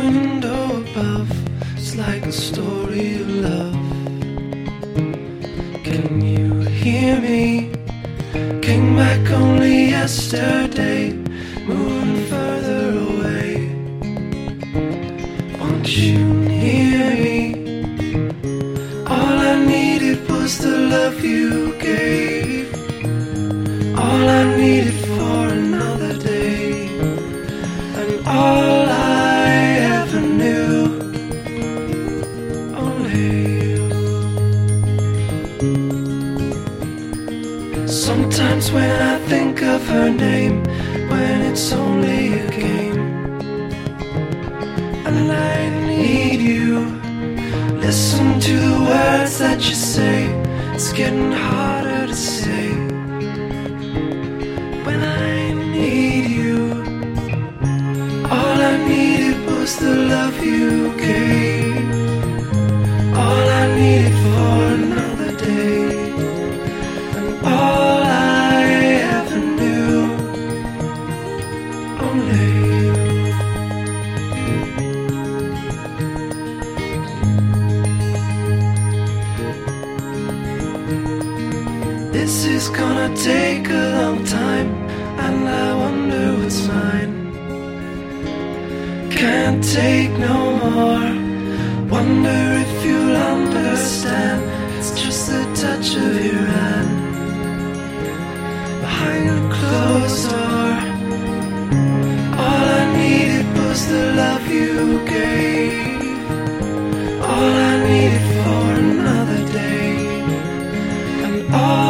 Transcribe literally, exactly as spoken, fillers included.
window above, it's like a story of love. Can you hear me? Came back only yesterday, moving further away. Won't you hear me? All I needed was the love you gave. All I needed for another day. And all I ever knew, only you. Sometimes when I think of her name, when it's only a game, and I need you, listen to the words that you say. It's getting harder to say. When I need you, all I needed was the love you gave. All I needed for another day. And all I ever knew, only you. This is gonna take a long time, and I wonder what's mine. Can't take no more. Wonder if you'll understand. It's just the touch of your hand behind a closed door. All I needed was the love you gave. All I needed for another day. And all